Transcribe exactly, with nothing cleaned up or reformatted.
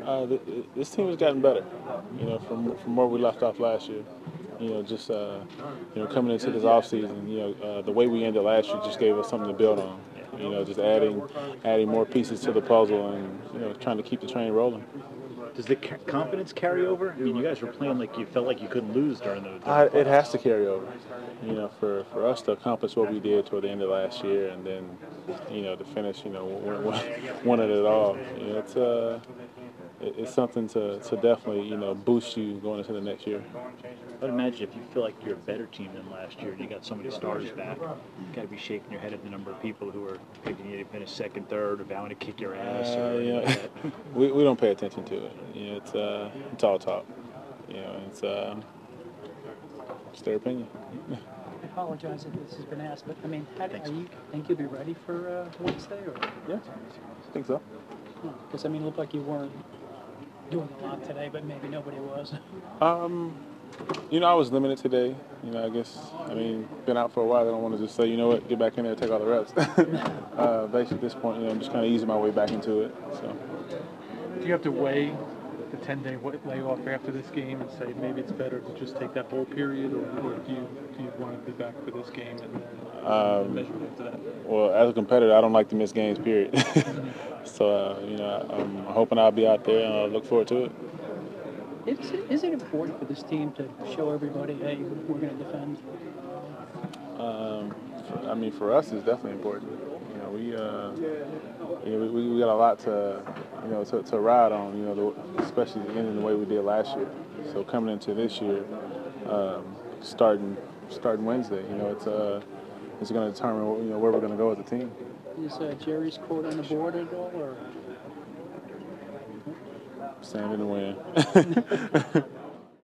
Uh, th- this team has gotten better, you know, from from where we left off last year. You know, just uh, you know, coming into this offseason, you know, uh, the way we ended last year just gave us something to build on. You know, just adding adding more pieces to the puzzle and you know, trying to keep the train rolling. Does the ca- confidence carry over? I mean, you guys were playing like you felt like you couldn't lose during the. During I, the it has to playoffs. carry over. You know, for, for us to accomplish what we did toward the end of last year, and then, you know, to finish, you know, win, win, winning it all. You know, it's uh, it, it's something to, to definitely, you know, boost you going into the next year. I'd imagine if you feel like you're a better team than last year and you got so many starters back, you got to be shaking your head at the number of people who are picking you to finish second, third, or vowing to kick your ass or Uh, you anything know, like that. we, we don't pay attention to it. You know, it's uh, it's all talk. You know, it's uh, it's their opinion. I apologize if this has been asked, but I mean, how, are you think you'll be ready for uh, Wednesday, or? Yeah, I think so. Because I mean, it looked like you weren't doing a lot today, but maybe nobody was. Um, you know, I was limited today. You know, I guess, I mean, been out for a while. I don't want to just say, you know what, get back in there, take all the reps. uh, basically, at this point, you know, I'm just kind of easing my way back into it. So. Do you have to weigh the ten-day layoff after this game and say maybe it's better to just take that whole period, or, or do you do you want to be back for this game and then Um, measure after that? Well, as a competitor, I don't like to miss games, period. so, uh, you know, I'm hoping I'll be out there, and I look forward to it. Is it, is it important for this team to show everybody, hey, we're going to defend? Um, for, I mean, for us, it's definitely important. You know, we, uh, you know, we, we got a lot to, you know, to, to ride on. You know, the, especially ending the way we did last year. So coming into this year, um, starting starting Wednesday, you know, it's uh, it's going to determine you know where we're going to go as a team. Is uh, Jerry's quote on the board at all, or? Stand in the wind.